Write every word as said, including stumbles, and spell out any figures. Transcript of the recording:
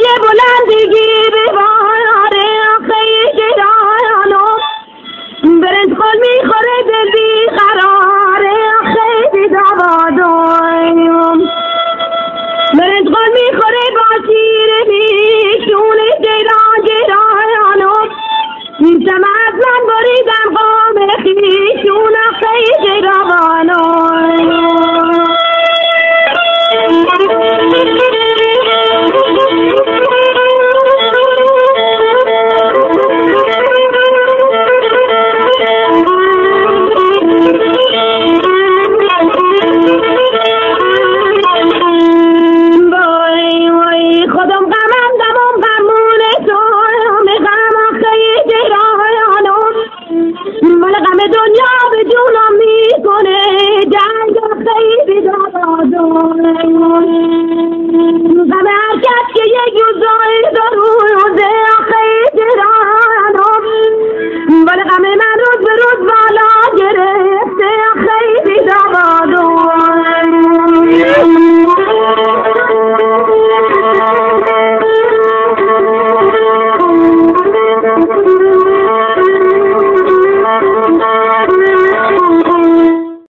بلندگی به بار خیلی گرانو برنج خال میخوره دل بی قراره خیلی دوادایم برنج خال میخوره با شیر بیشونه گران گرانو میشم از من بریدم قام خیشون خیلی روانایم دنیا به جونم میکنه جنگ خیلی دادم